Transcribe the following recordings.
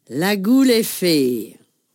La goule est fée.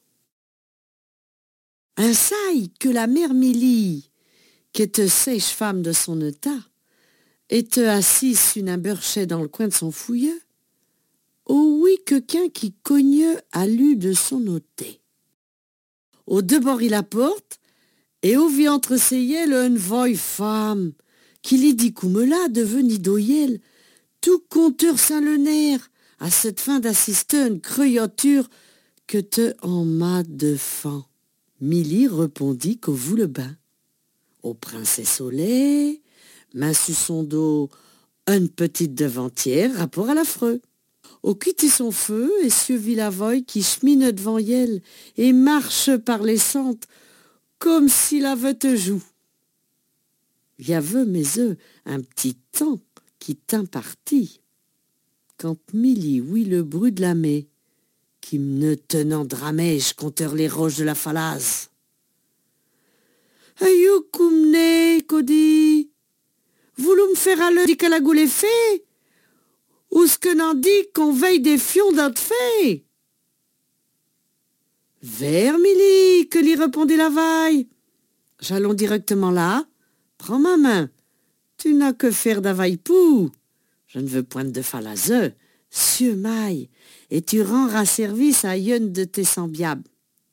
Un saille que la mère Mélie, qu'était sèche-femme de son état, était assise sur un berchet dans le coin de son fouilleux. Oh oui, quelqu'un qui cognait à l'u de son ôté. Au debord il la porte, et au vit entre ses yeux une voix femme, qui lui dit comme là, devenu doyel, tout conteur saint le nerf, à cette fin d'assister une créature que te en m'a de fan. Milly répondit qu'au vous le bain. Au princesse au lait, main sur son dos, une petite devantière, rapport à l'affreux. Au quitter son feu, et suivit la voix qui chemine devant elle et marche par les sentes comme s'il avait te joue. Il y avait, mais un petit temps qui tint parti. Quand Milly ouït le bruit de la mai, qui me tenant dramège contre les roches de la falaise. Ayou koumne, Cody, voulou me faire à l'heure dit que la goule est fait, ou ce que n'en dit qu'on veille des fions d'autres fées. Vers Milly, que lui répondit la vaille. J'allons directement là, prends ma main, tu n'as que faire d'availle pou. Je ne veux point de falazeux, cieux maille, et tu rendras service à une de tes semblables.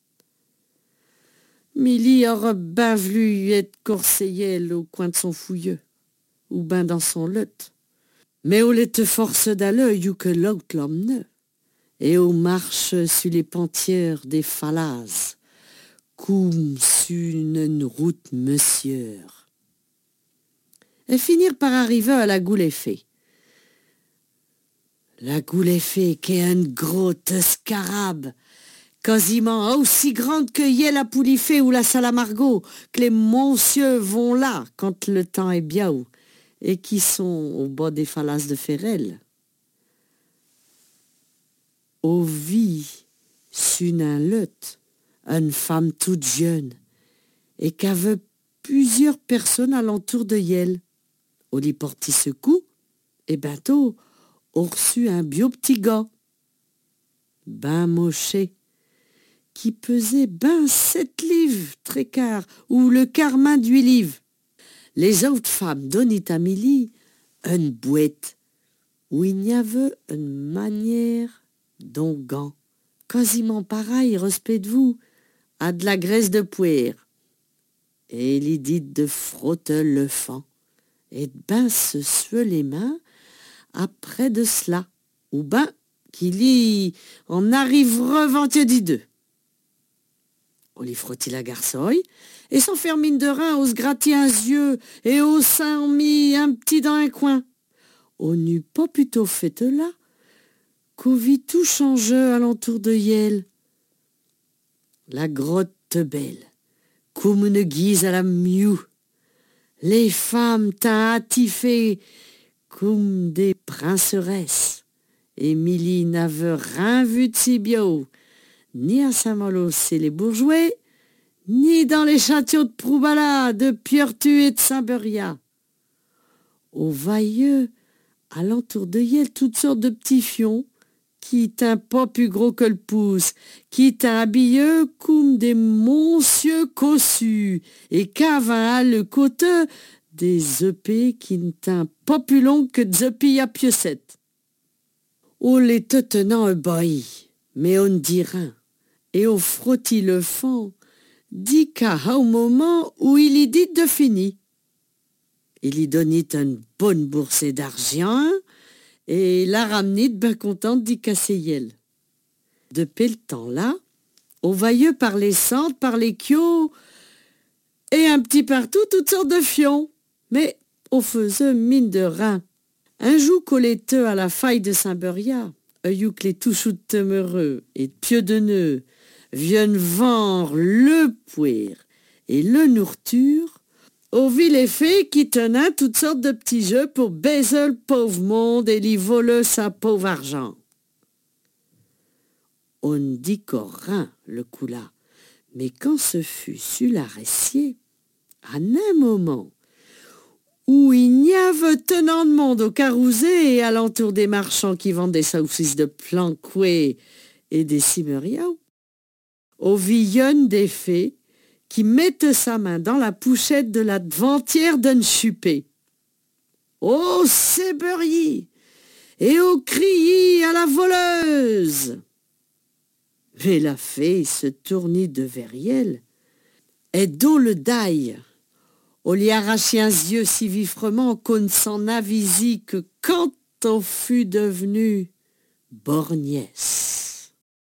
Milly aurait ben voulu être corseillelle au coin de son fouilleux, ou ben dans son lot. Mais on te force d'alleuil ou que l'autre l'emmenait, et on marche sur les pentières des falaises, comme sur une route monsieur. Et finirent par arriver à la goule fée. La goule fée qui est une grotte scarab, quasiment aussi grande que y est la poulifée ou la salamargot, que les monsieurs vont là quand le temps est bien haut, et qui sont au bord des falaises de Ferrel. Au vit sur un lot, une femme toute jeune, et qu'avait plusieurs personnes alentour de elle. On lui portit ce coup, et bientôt, on reçut un bio petit gars, ben moché, qui pesait ben 7 livres, tréquart, ou le quart-main d'8 livres. Les autres femmes donnaient à Milly une boîte où il y avait une manière d'onguent, quasiment pareil, respect de vous, à de la graisse de poire. Et il y dit de frotter le fan, et de ben se suer les mains après de cela, ou ben qu'il y en arrive reventier dit deux. On lui frottit la garçoille, et sans faire mine de rein, on se grattit un yeux, et au sein on mit un petit dans un coin. On n'eut pas plutôt fait là, qu'on vit tout changer alentour de Yel. La grotte belle, comme une guise à la miou. Les femmes t'ont attifé comme des princeresses. Et Milly n'avait rien vu de si bio, ni à Saint-Malo, c'est les bourgeois, ni dans les châteaux de Proubala, de Pierretu et de Saint-Beria. Au vailleux, alentour de Yel, toutes sortes de petits fions, qui t'un pas plus gros que le pouce, qui t'un habilleux comme des monsieurs cossus, et qu'avant le côté des épées qui n't'un pas plus long que des épées à pieucette. On les te tenant un bail, mais on ne dit rien, et on frottit le fond, dit qu'à au moment où il y dit de fini. Il y donnit une bonne boursée d'argent, et la ramenit ben contente d'y casser yel. Depuis le temps-là, on vailleux par les centres, par les kio, et un petit partout toutes sortes de fions. Mais on faisait mine de rein. Un jour colleteux à la faille de Saint-Beria, œillou que les touchous de temereux et de pieux de nœud viennent vendre le pouir et le nourriture, au vit les fées qui tenaient toutes sortes de petits jeux pour baiser le pauvre monde et lui voler sa pauvre argent. On ne dit qu'au rien le coup-là, mais quand ce fut sur la récier, à un moment où il n'y avait tenant de monde au carousé et alentour des marchands qui vendent des saucisses de planqué et des cimeriaux. Au villonne des fées qui mettent sa main dans la pouchette de la deventière d'un chupé. Au séberilly et au criillis à la voleuse. Mais la fée se tournit de Veriel, et dont le daille, au lui arracher un yeux si vifrement qu'on ne s'en avisi que quand on fut devenu borgnesse.